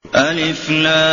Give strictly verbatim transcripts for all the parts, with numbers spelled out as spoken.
ألف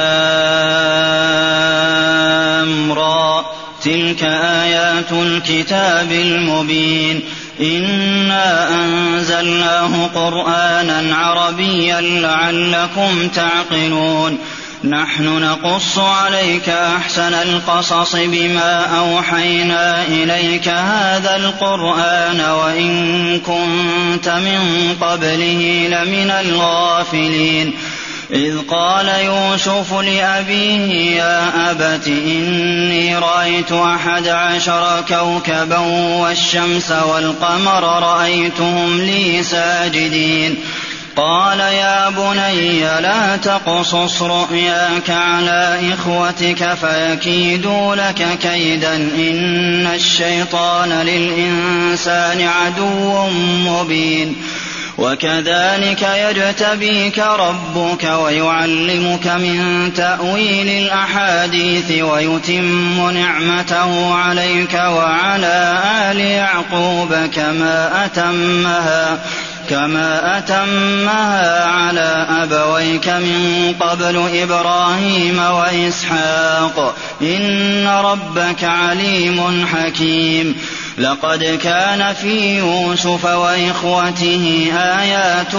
لام را تلك آيات الكتاب المبين إنا أنزلناه قرآنا عربيا لعلكم تعقلون نحن نقص عليك أحسن القصص بما أوحينا إليك هذا القرآن وإن كنت من قبله لمن الغافلين إذ قال يوسف لأبيه يا أبت إني رأيت أحد عشر كوكبا والشمس والقمر رأيتهم لي ساجدين قال يا بني لا تقصص رؤياك على إخوتك فيكيدوا لك كيدا إن الشيطان للإنسان عدو مبين وكذلك يجتبيك ربك ويعلمك من تأويل الأحاديث ويتم نعمته عليك وعلى آل يعقوب كما أتمها كما أتمها على أبويك من قبل إبراهيم وإسحاق إن ربك عليم حكيم لقد كان في يوسف وإخوته آيات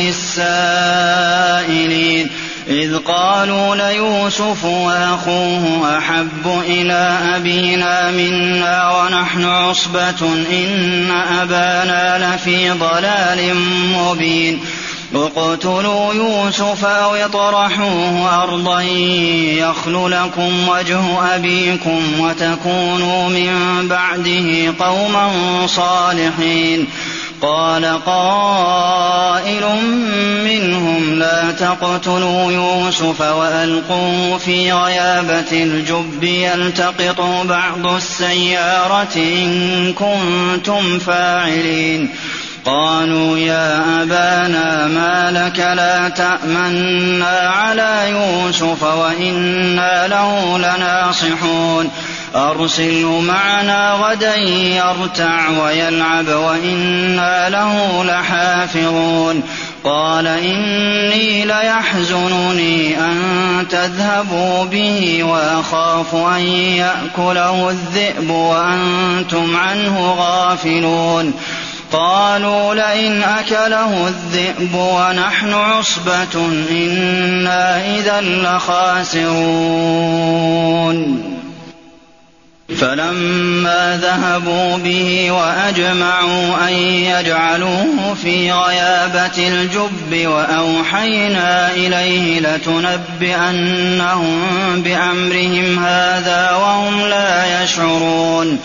للسائلين إذ قالوا ليوسف وأخوه أحب إلى أبينا منا ونحن عصبة إن أبانا لفي ضلال مبين اقتلوا يوسف أو اطرحوه أرضا يخل لكم وجه أبيكم وتكونوا من بعده قوما صالحين قال قائل منهم لا تقتلوا يوسف وألقوه في غيابة الجب يلتقطه بعض السيارة إن كنتم فاعلين قالوا يا أبانا ما لك لا تأمنا على يوسف وإنا له لناصحون أرسله معنا غدا يرتع ويلعب وإنا له لحافظون قال إني ليحزنني أن تذهبوا به وأخاف أن يأكله الذئب وأنتم عنه غافلون قالوا لئن أكله الذئب ونحن عصبة إنا إذا لخاسرون فلما ذهبوا به وأجمعوا أن يجعلوه في غيابة الجب وأوحينا إليه لتنبئنهم بأمرهم هذا وهم لا يشعرون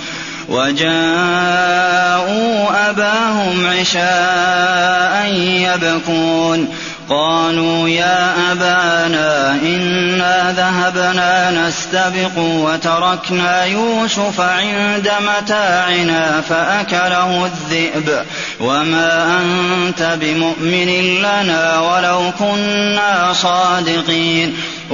وجاءوا أباهم عشاء يبكون قالوا يا أبانا إنا ذهبنا نستبق وتركنا يوسف عند متاعنا فأكله الذئب وما أنت بمؤمن لنا ولو كنا صادقين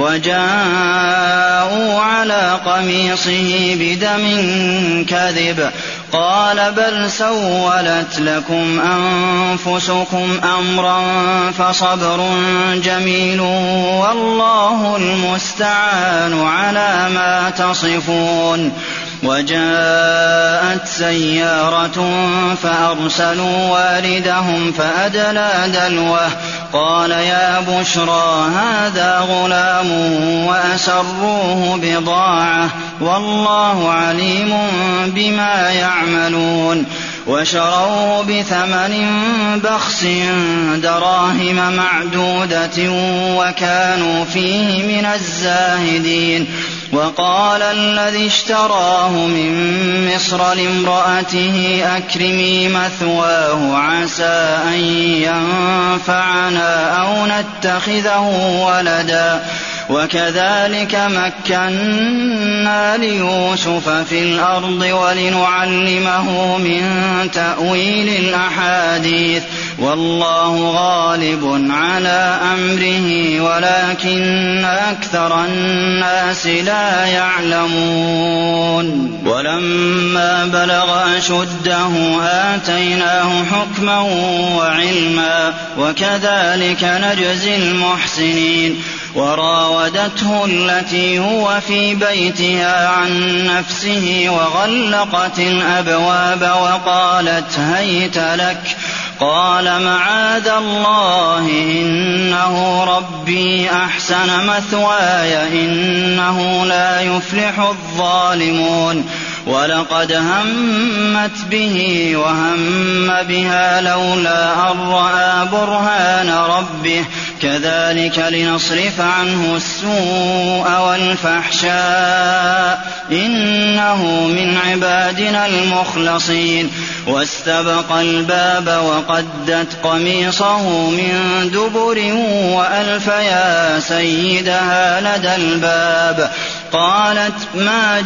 وجاءوا على قميصه بدم كذب قال بل سولت لكم أنفسكم أمرا فصبر جميل والله المستعان على ما تصفون وجاءت سيارة فأرسلوا والدهم فأدلى دلوه قال يا بشرى هذا غلام وأسروه بضاعة والله عليم بما يعملون وشروه بثمن بخس دراهم معدودة وكانوا فيه من الزاهدين وقال الذي اشتراه من مصر لامرأته أكرمي مثواه عسى أن ينفعنا أو نتخذه ولدا وكذلك مكنا ليوسف في الأرض ولنعلمه من تأويل الأحاديث والله غالب على أمره ولكن أكثر الناس لا يعلمون ولما بلغ أشده آتيناه حكما وعلما وكذلك نجزي المحسنين وراودته التي هو في بيتها عن نفسه وغلقت الأبواب وقالت هيت لك. قال معاذ الله إنه ربي أحسن مثواي إنه لا يفلح الظالمون. ولقد همت به وهم بها لولا أن رأى برهان ربه كذلك لنصرف عنه السوء والفحشاء إنه من عبادنا المخلصين. واستبق الباب وقدت قميصه من دبر وألف يا سيدها لدى الباب. قالت ما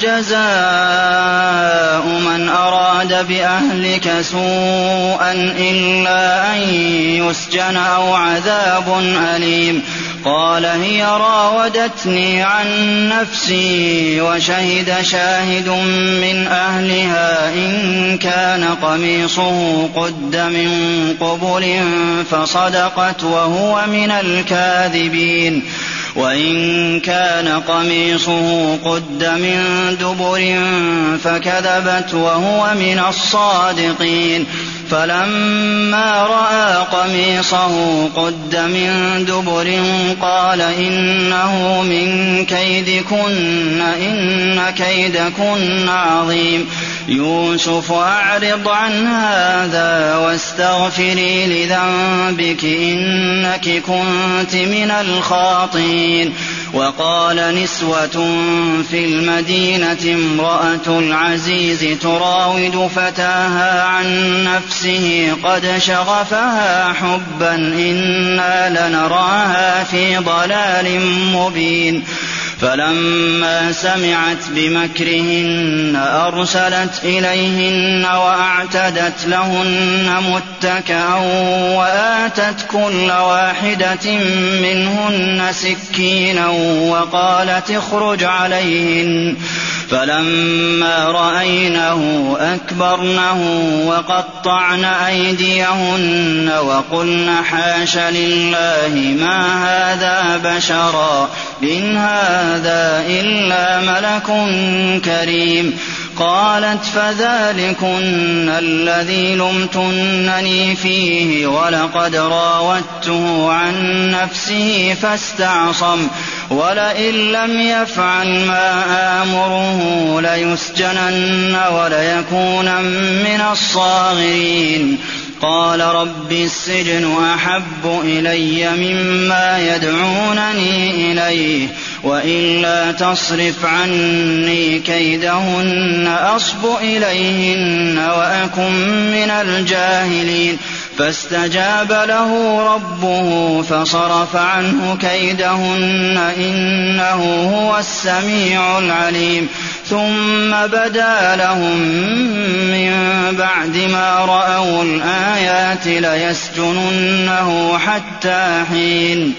جزاء من أراد بأهلك سوءا إلا أن يسجن أو عذاب أليم. قال هي راودتني عن نفسي وشهد شاهد من أهلها إن كان قميصه قد من قبل فصدقت وهو من الكاذبين وإن كان قميصه قد من دبر فكذبت وهو من الصادقين. فلما رأى قميصه قد من دبر قال إنه من كيدكن إن كيدكن عظيم. يوسف أعرض عن هذا واستغفري لذنبك إنك كنت من الخاطئين. وقال نسوة في المدينة امرأة العزيز تراود فتاها عن نفسه قد شغفها حبا إنا لنراها في ضلال مبين. فلما سمعت بمكرهن أرسلت إليهن وأعتدت لهن متكئا وآتت كل واحدة منهن سكينا وقالت اخرج عليهن. فلما رأينه أكبرنه وقطعن أيديهن وقلن حاش لله ما هذا بشرا إن هذا إلا ملك كريم. قالت فذلكن الذي لمتنني فيه ولقد راودته عن نفسه فاستعصم ولئن لم يفعل ما آمره ليسجنن وليكون من الصاغرين. قال رب السجن أحب إلي مما يدعونني إليه وإلا تصرف عني كيدهن أصب إليهن وأكن من الجاهلين. فاستجاب له ربه فصرف عنه كيدهن إنه هو السميع العليم. ثم بدا لهم من بعد ما رأوا الآيات ليسجننه حتى حين.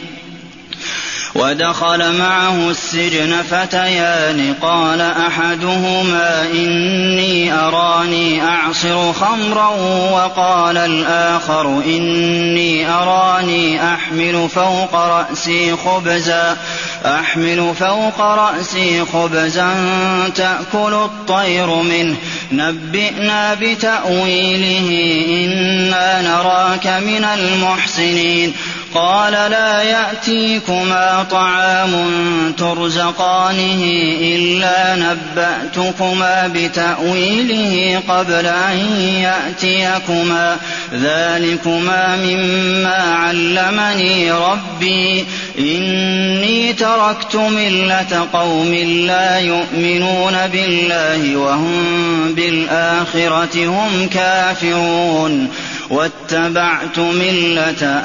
ودخل معه السجن فتيان قال أحدهما إني أراني أعصر خمرا وقال الآخر إني أراني أحمل فوق رأسي خبزا أحمل فوق رأسي خبزا تأكل الطير منه نبئنا بتأويله إنا نراك من المحسنين. قال لا يأتيكما طعام ترزقانه إلا نبأتكما بتأويله قبل أن يأتيكما ذلكما مما علمني ربي إني تركت ملة قوم لا يؤمنون بالله وهم بالآخرة هم كافرون واتبعت ملة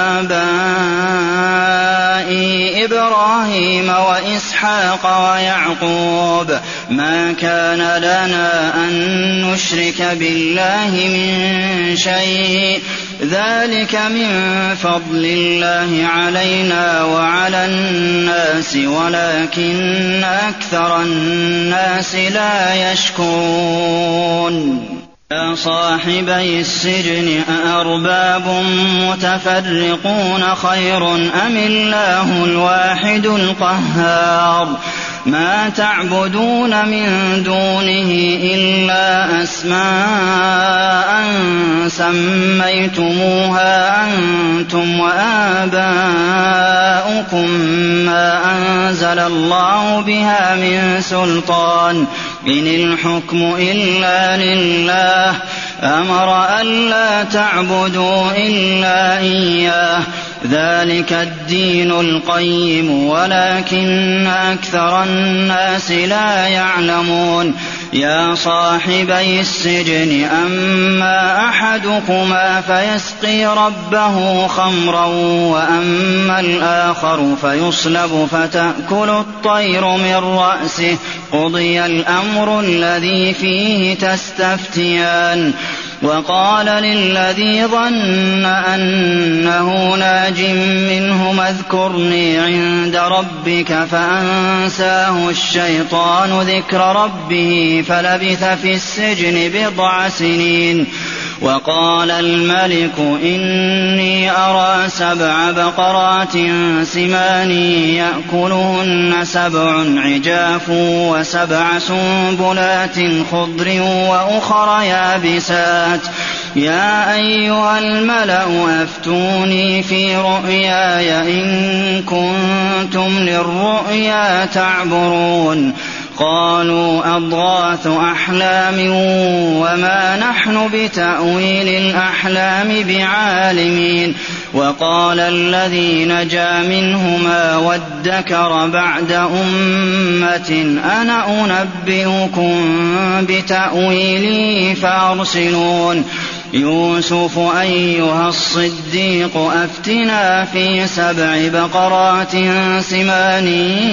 آبائي إبراهيم وإسحاق ويعقوب ما كان لنا أن نشرك بالله من شيء ذلك من فضل الله علينا وعلى الناس ولكن أكثر الناس لا يشكرون. يا صاحبي السجن أأرباب متفرقون خير أم الله الواحد القهار ما تعبدون من دونه إلا أسماء سميتموها أنتم وآباؤكم ما أنزل الله بها من سلطان إن الحكم إلا لله أمر ألا تعبدوا إلا إياه ذلك الدين القيم ولكن أكثر الناس لا يعلمون يا صاحبي السجن أما أحدكما فيسقي ربه خمرا وأما الآخر فيصلب فتأكل الطير من رأسه قضي الأمر الذي فيه تستفتيان وقال للذي ظن أنه ناج منهما اذكرني عند ربك فأنساه الشيطان ذكر ربه فلبث في السجن بضع سنين وقال الملك إني أرى سبع بقرات سمان يأكلهن سبع عجاف وسبع سنبلات خضر وأخر يابسات يا أيها الملأ أفتوني في رؤياي إن كنتم للرؤيا تعبرون قالوا أضغاث أحلام وما نحن بتأويل الأحلام بعالمين وقال الذي نجا منهما وادكر بعد أمة أنا أنبئكم بتأويله فأرسلون يوسف أيها الصديق أفتنا في سبع بقرات سمان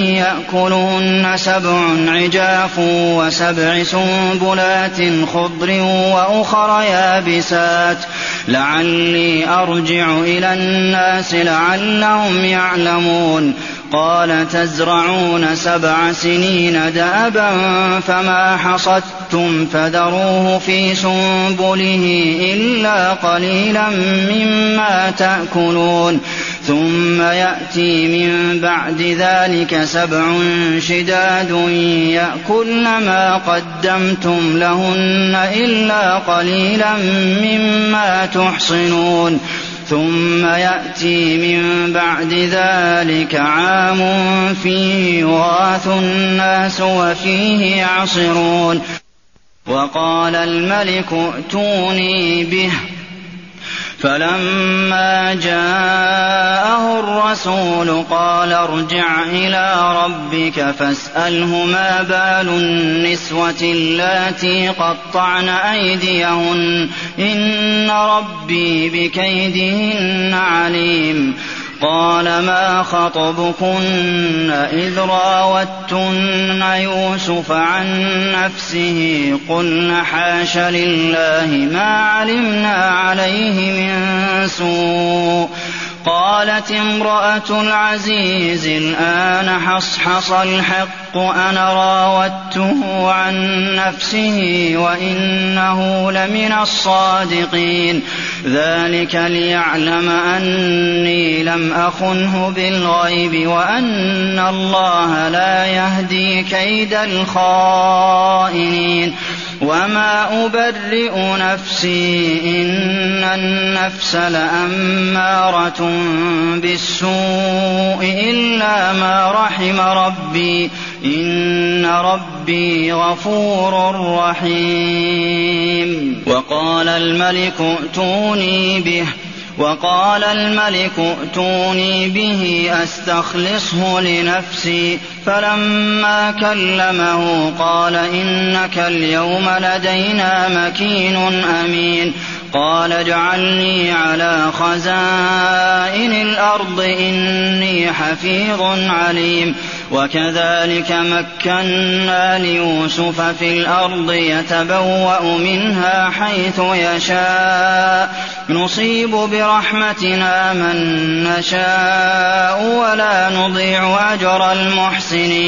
يأكلهن سبع عجاف وسبع سنبلات خضر وأخر يابسات لعلي أرجع إلى الناس لعلهم يعلمون قال تزرعون سبع سنين دأبا فما حصدتم فذروه في سنبله إلا قليلا مما تأكلون ثم يأتي من بعد ذلك سبع شداد يأكلن ما قدمتم لهن إلا قليلا مما تحصنون ثم يأتي من بعد ذلك عام فيه يغاث الناس وفيه يعصرون وقال الملك ائتوني به فلما جاءه الرسول قال ارجع إلى ربك فاسأله ما بال النسوة اللاتي قطعن أيديهن إن ربي بكيدهن عليم قال ما خطبكن إذ راوتن يوسف عن نفسه قلن حاش لله ما علمنا عليه من سوء قالت امرأة العزيز الآن حصحص الحق أنا راودته عن نفسه وإنه لمن الصادقين ذلك ليعلم أني لم أخنه بالغيب وأن الله لا يهدي كيد الخائنين وما أبرئ نفسي إن النفس لأمارة بالسوء إلا ما رحم ربي إن ربي غفور رحيم وقال الملك ائتوني به وقال الملك ائتوني به أستخلصه لنفسي فلما كلمه قال إنك اليوم لدينا مكين أمين قال اجعلني على خزائن الأرض إني حفيظ عليم وكذلك مكنا ليوسف في الأرض يتبوأ منها حيث يشاء نصيب برحمتنا من نشاء ولا نضيع أجر المحسنين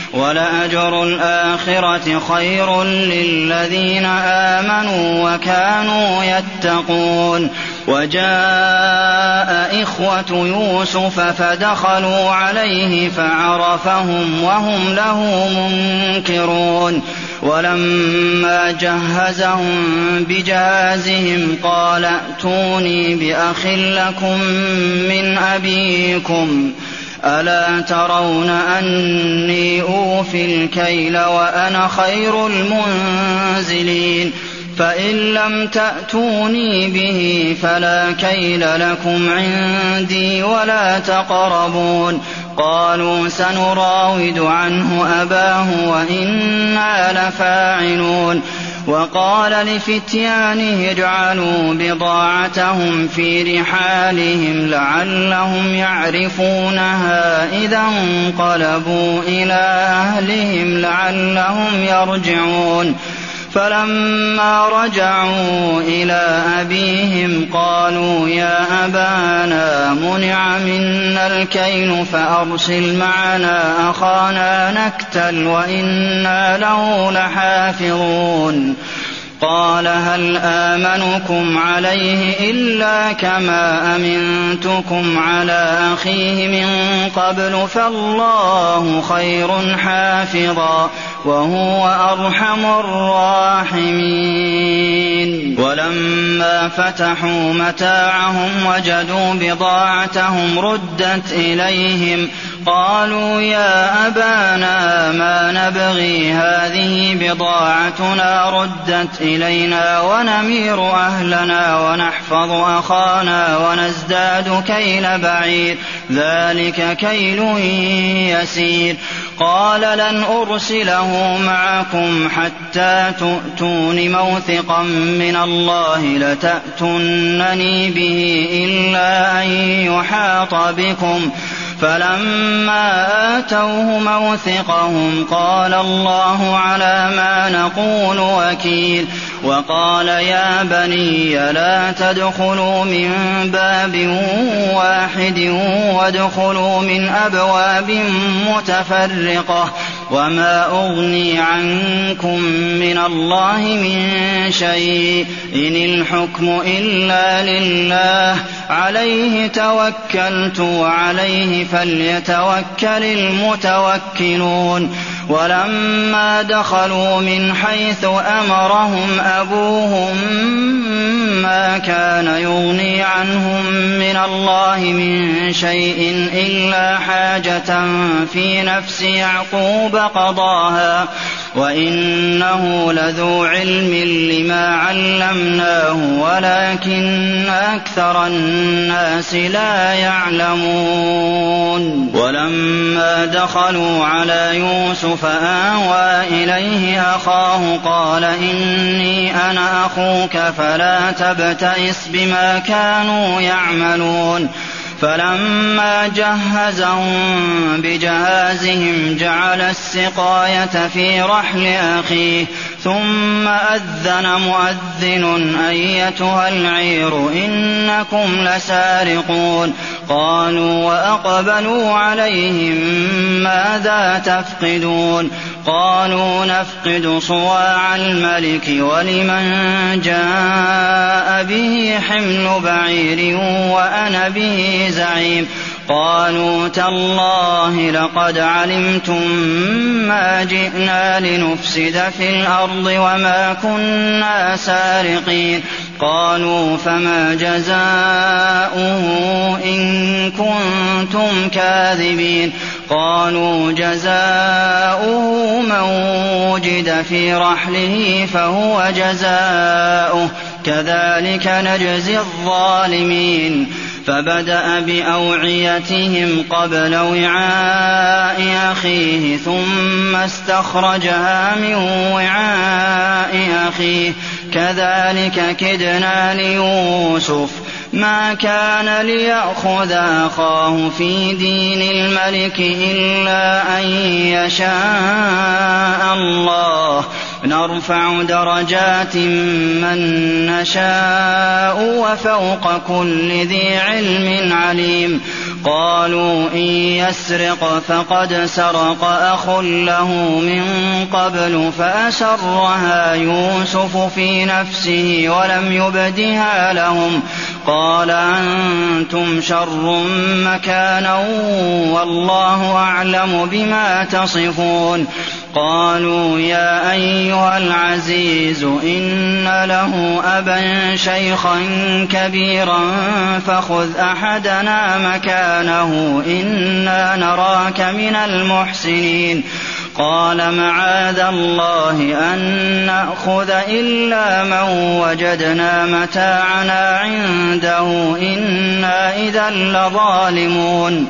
وَلَأَجْرُ الْآخِرَةِ خَيْرٌ لِّلَّذِينَ آمَنُوا وَكَانُوا يَتَّقُونَ وَجَاءَ إِخْوَةُ يُوسُفَ فَدَخَلُوا عَلَيْهِ فَعَرَفَهُمْ وَهُمْ لَهُ مُنكِرُونَ وَلَمَّا جَهَّزَهُم بِجَهَازِهِمْ قَالَ ائْتُونِي بِأَخٍ لَّكُم مِّنْ أَبِيكُمْ أَلَا تَرَوْنَ أَنِّي أُوفِي الْكَيْلَ وَأَنَا خَيْرُ الْمُنزِلِينَ فَإِن لَّمْ تَأْتُونِي بِهِ فَلَا كَيْلَ لَكُمْ عِندِي وَلَا تَقْرَبُونِ قَالُوا سَنُرَاوِدُ عَنْهُ أَبَاهُ وَإِنَّا لَفَاعِلُونَ وَقَالَ لِفِتْيَانِهِ اجْعَلُوا بِضَاعَتَهُمْ فِي رِحَالِهِمْ لَعَلَّهُمْ يَعْرِفُونَهَا إِذَا انقَلَبُوا إِلَىٰ أَهْلِهِمْ لَعَلَّهُمْ يَرْجِعُونَ فَلَمَّا رَجَعُوا إِلَىٰ أَبِيهِمْ قَالُوا يَا أَبَانَا مُنِعَ مِنَّا الْكَيْلُ فَأَرْسِلْ مَعَنَا أَخَانَا نَكْتَلْ وَإِنَّا لَهُ لَحَافِظُونَ قَالَ هَلْ آمَنُكُمْ عَلَيْهِ إِلَّا كَمَا أَمِنتُكُمْ عَلَىٰ أَخِيهِ مِن قَبْلُ فَاللَّهُ خَيْرٌ حَافِظًا وَهُوَ أَرْحَمُ الرَّاحِمِينَ وَلَمَّا فَتَحُوا مَتَاعَهُمْ وَجَدُوا بِضَاعَتَهُمْ رُدَّتْ إِلَيْهِمْ قَالُوا يَا أَبَانَا مَا نَبْغِي هَٰذِهِ بِضَاعَتُنَا رُدَّتْ إِلَيْنَا وَنَمِيرُ أَهْلَنَا وَنَحْفَظُ أَخَانَا وَنَزْدَادُ كَيْلَ بَعِيرٍ ذَٰلِكَ كَيْلٌ يَسِيرٌ قَالَ لَنْ أُرْسِلَهُ مَعَكُمْ حَتَّىٰ تُؤْتُونِ مَوْثِقًا مِّنَ اللَّهِ لَتَأْتُنَّنِي بِهِ إِلَّا أَن يُحَاطَ بِكُمْ فَلَمَّا آتَوْهُ مَوْثِقَهُمْ قَالَ اللَّهُ عَلَىٰ مَا نَقُولُ وَكِيلٌ وَقَالَ يَا بَنِيَّ لَا تَدْخُلُوا مِن بَابٍ وَاحِدٍ وَادْخُلُوا مِنْ أَبْوَابٍ مُّتَفَرِّقَةٍ وَمَا أُغْنِي عَنكُم مِّنَ اللَّهِ مِن شَيْءٍ إِنِ الْحُكْمُ إِلَّا لِلَّهِ عَلَيْهِ تَوَكَّلْتُ وَعَلَيْهِ فَلْيَتَوَكَّلِ الْمُتَوَكِّلُونَ وَلَمَّا دَخَلُوا مِنْ حَيْثُ أَمَرَهُمْ أَبُوهُم مَّا كَانَ يُغْنِي عَنْهُم مِّنَ اللَّهِ مِن شَيْءٍ إِلَّا حَاجَةً فِي نَفْسِ يَعْقُوبَ قَضَاهَا وَإِنَّهُ لَذُو عِلْمٍ لِّمَا عَلَّمْنَاهُ وَلَٰكِنَّ أَكْثَرَ النَّاسِ لَا يَعْلَمُونَ وَلَمَّا دَخَلُوا عَلَىٰ يُوسُفَ آوَىٰ إِلَيْهِ أَخَاهُ قَالَ إِنِّي أَنَا أَخُوكَ فَلَا تَبْتَئِسْ بِمَا كَانُوا يَعْمَلُونَ فَلَمَّا جَهَّزَهُم بِجَهَازِهِمْ جَعَلَ السِّقَايَةَ فِي رَحْلِ أَخِيهِ ثُمَّ أَذَّنَ مُؤَذِّنٌ أَيَّتُهَا الْعِيرُ إِنَّكُمْ لَسَارِقُونَ قَالُوا وَأَقْبَلُوا عَلَيْهِم مَّاذَا تَفْقِدُونَ قَالُوا نَفْقِدُ صُوَاعَ الْمَلِكِ وَلِمَن جَاءَ بِهِ حِمْلُ بَعِيرٍ وَأَنَا بِهِ زَعِيمٌ قَالُوا تَاللَّهِ لَقَدْ عَلِمْتُم مَّا جِئْنَا لِنُفْسِدَ فِي الْأَرْضِ وَمَا كُنَّا سَارِقِينَ قَالُوا فَمَا جَزَاؤُهُ إِن كُنتُمْ كَاذِبِينَ قَالُوا جَزَاؤُهُ مَن وُجِدَ فِي رَحْلِهِ فَهُوَ جَزَاؤُهُ كَذَٰلِكَ نَجْزِي الظَّالِمِينَ فَبَدَأَ بِأَوْعِيَتِهِمْ قَبْلَ وِعَاءِ أَخِيهِ ثُمَّ اسْتَخْرَجَهَا مِن وِعَاءِ أَخِيهِ كَذَٰلِكَ كِدْنَا لِيُوسُفَ مَا كَانَ لِيَأْخُذَ أَخَاهُ فِي دِينِ الْمَلِكِ إِلَّا أَن يَشَاءَ اللَّهُ نَرْفَعُ دَرَجَاتٍ مَّن نَّشَاءُ وَفَوْقَ كُلِّ ذِي عِلْمٍ عَلِيمٌ قالوا إن يسرق فقد سرق أخ له من قبل فأسرها يوسف في نفسه ولم يبدها لهم قال أنتم شر مكانا والله أعلم بما تصفون قالوا يا أيها العزيز إن له أبا شيخا كبيرا فخذ أحدنا مكانه إنا نراك من المحسنين قال معاذ الله أن نأخذ إلا من وجدنا متاعنا عنده إنا إذا لظالمون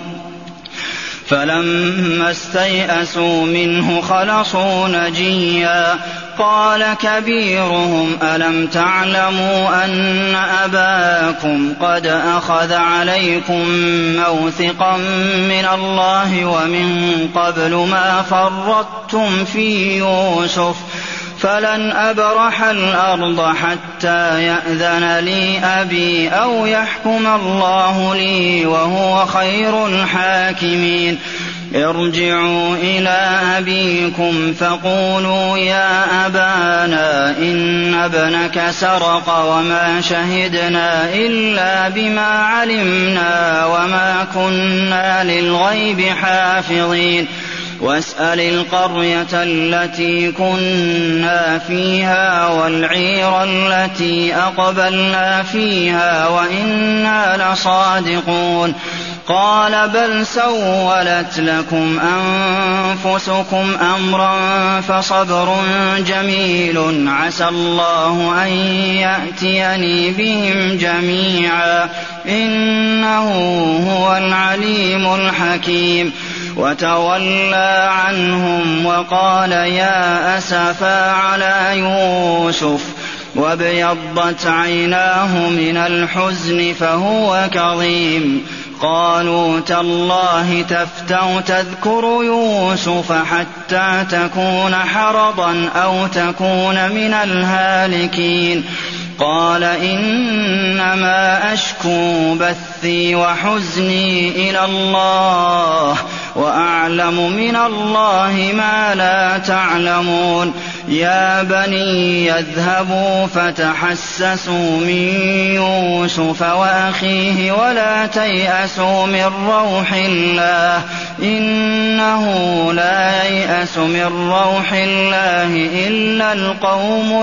فلما استيئسوا منه خلصوا نجيا قال كبيرهم ألم تعلموا أن أباكم قد أخذ عليكم موثقا من الله ومن قبل ما فرطتم في يوسف فلن أبرح الأرض حتى يأذن لي أبي أو يحكم الله لي وهو خير الحاكمين ارجعوا إلى أبيكم فقولوا يا أبانا إن ابنك سرق وما شهدنا إلا بما علمنا وما كنا للغيب حافظين واسأل القرية التي كنا فيها والعير التي أقبلنا فيها وإنا لصادقون قال بل سولت لكم أنفسكم أمرا فصبر جميل عسى الله أن يأتيني بهم جميعا إنه هو العليم الحكيم وتولى عنهم وقال يا أسفا على يوسف وابيضت عيناه من الحزن فهو كظيم قالوا تالله تفتأ تذكر يوسف حتى تكون حرضا أو تكون من الهالكين قال إنما أشكو بثي وحزني إلى الله وأعلم من الله ما لا تعلمون يا بني يذهبوا فتحسسوا من يوسف وأخيه ولا تيأسوا من روح الله إنه لا ييأس من روح الله إلا القوم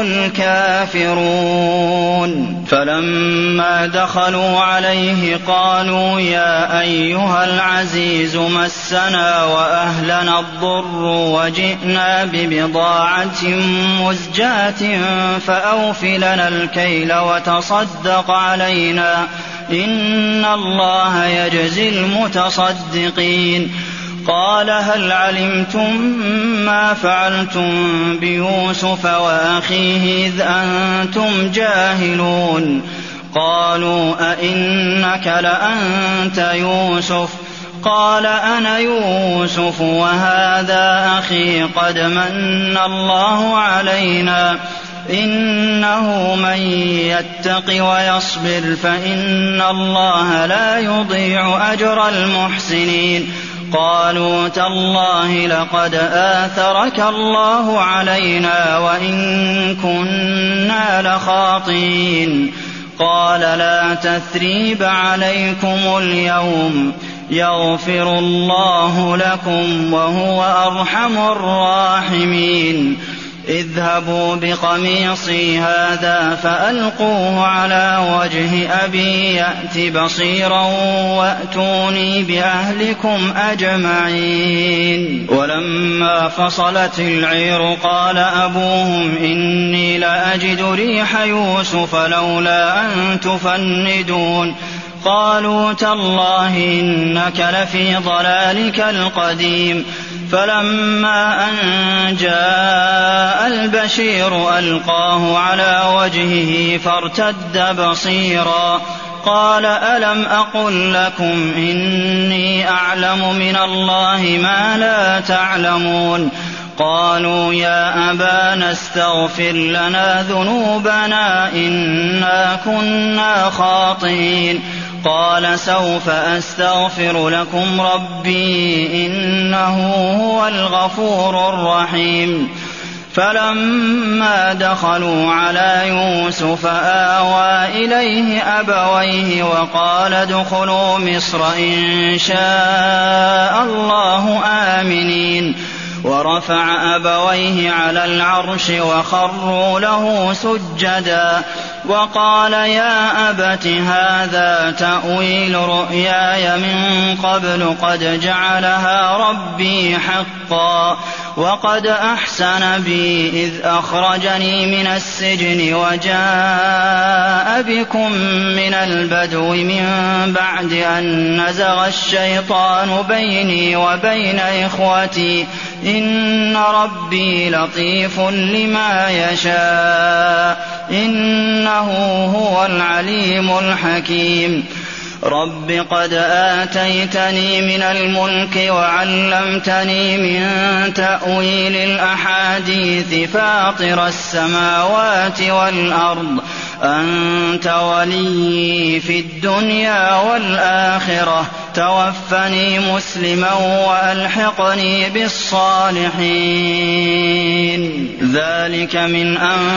الكافرون فلما دخلوا عليه قالوا يا أيها العزيز مسنا وأهلنا الضر وجئنا ببضاعة مزجاة فأوف لنا الكيل وتصدق علينا إن الله يجزي المتصدقين قال هل علمتم ما فعلتم بيوسف وأخيه إذ أنتم جاهلون قالوا أئنك لأنت يوسف قال أنا يوسف وهذا أخي قد من الله علينا إنه من يتق ويصبر فإن الله لا يضيع أجر المحسنين قالوا تالله لقد آثرك الله علينا وإن كنا لخاطئين قال لا تثريب عليكم اليوم يغفر الله لكم وهو أرحم الراحمين اذهبوا بقميصي هذا فألقوه على وجه أبي يأت بصيرا وأتوني بأهلكم أجمعين ولما فصلت العير قال أبوهم إني لأجد ريح يوسف لولا أن تفندون قالوا تالله إنك لفي ضلالك القديم فلما أن جاء البشير ألقاه على وجهه فارتد بصيرا قال ألم أقل لكم إني أعلم من الله ما لا تعلمون قالوا يا أبانا استغفر لنا ذنوبنا إنا كنا خاطئين قال سوف أستغفر لكم ربي إنه هو الغفور الرحيم فلما دخلوا على يوسف آوى إليه أبويه وقال ادخلوا مصر إن شاء الله آمنين ورفع أبويه على العرش وخروا له سجدا وقال يا أبت هذا تأويل رؤياي من قبل قد جعلها ربي حقا وقد أحسن بي إذ أخرجني من السجن وجاء بكم من البدو من بعد أن نزغ الشيطان بيني وبين إخوتي إن ربي لطيف لما يشاء إنه هو العليم الحكيم رب قد آتيتني من الملك وعلمتني من تأويل الأحاديث فاطر السماوات والأرض أنت ولي في الدنيا والآخرة توفني مسلما وألحقني بالصالحين ذلك من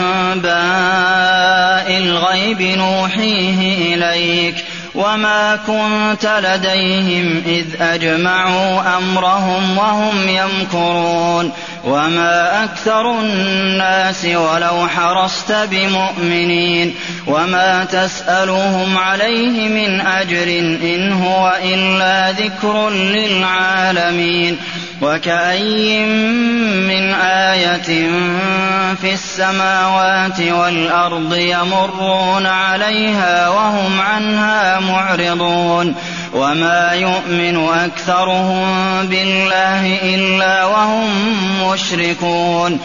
أنباء الغيب نوحيه إليك وما كنت لديهم إذ أجمعوا أمرهم وهم يمكرون وما أكثر الناس ولو حرصت بمؤمنين وما تسألهم عليه من أجر إن هو إلا ذكر للعالمين وكأي من آية في السماوات والأرض يمرون عليها وهم عنها معرضون وما يؤمن أكثرهم بالله إلا وهم مشركون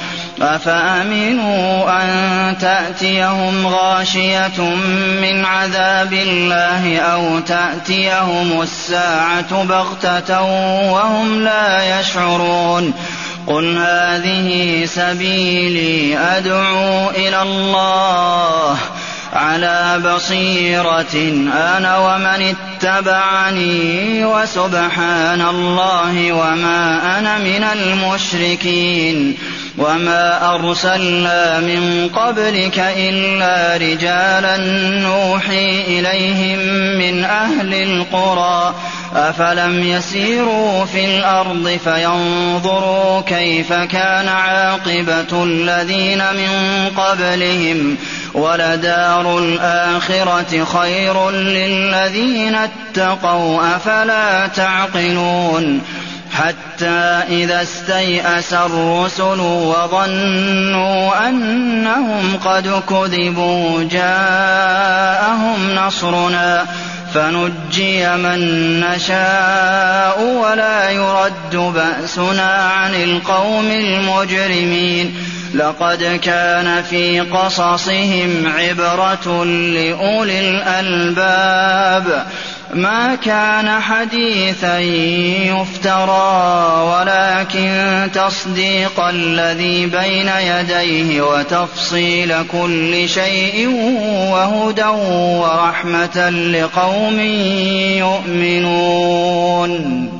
أفأمنوا أن تأتيهم غاشية من عذاب الله أو تأتيهم الساعة بغتة وهم لا يشعرون قل هذه سبيلي أدعو إلى الله على بصيرة أنا ومن اتبعني وسبحان الله وما أنا من المشركين وما أرسلنا من قبلك إلا رجالا نوحي إليهم من أهل القرى أفلم يسيروا في الأرض فينظروا كيف كان عاقبة الذين من قبلهم ولدار الآخرة خير للذين اتقوا أفلا تعقلون حتى إذا استيأس الرسل وظنوا أنهم قد كذبوا جاءهم نصرنا فنجي من نشاء ولا يرد بأسنا عن القوم المجرمين لقد كان في قصصهم عبرة لأولي الألباب ما كان حديثا يفترى ولكن تصديق الذي بين يديه وتفصيل كل شيء وهدى ورحمة لقوم يؤمنون